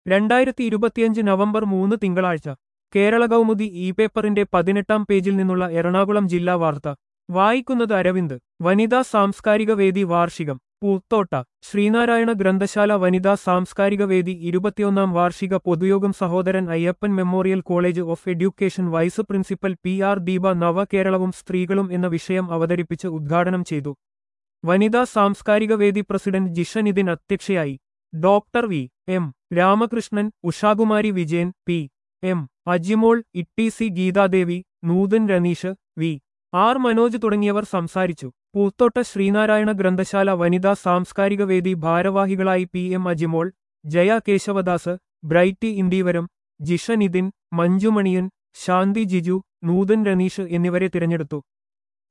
2025 November 3 തിങ്കളാഴ്ച Kerala Kaumudi E പേപ്പറിന്റെ 18-ാം പേജിൽ നിന്നുള്ള എറണാകുളം ജില്ലാ വാർത്ത വായിക്കുന്നത് അരവിന്ദ്. വനിതാ സാംസ്കാരിക വേദി വാർഷികം പൂത്തോട്ട. ശ്രീനാരായണ ഗ്രന്ഥശാല വനിതാ സാംസ്കാരിക വേദി 21-ാം വാർഷിക പൊതുയോഗം Sahodaran Ayyappan memorial college of education vice principal PR Deepa നവകേരളവും സ്ത്രീകളും എന്ന വിഷയം അവതരിപ്പിച്ച് ഉദ്ഘാടനം ചെയ്തു. വനിതാ സാംസ്കാരിക വേദി പ്രസിഡന്റ് ജിഷ നിതിൻ അധ്യക്ഷയായി. Doctor V M. Ramakrishnan, Ushakumari Vijayan, P M. Ajimol, E T C. Geethadevi, Noothan Raneesh, V R. Manoj തുടങ്ങിയവർ സംസാരിച്ചു. പൂത്തോട്ട ശ്രീനാരായണ ഗ്രന്ഥശാല വനിതാ സാംസ്കാരിക വേദി ഭാരവാഹികളായി പി.എം. അജിമോൾ, ജയ കേശവദാസ്, ബ്രൈറ്റി ഇന്ദീവരം, ജിഷ നിതിൻ, മഞ്ജുമണിയൻ, ശാന്തി ജിജു, നൂതൻ രനീഷ് എന്നിവരെ തിരഞ്ഞെടുത്തു.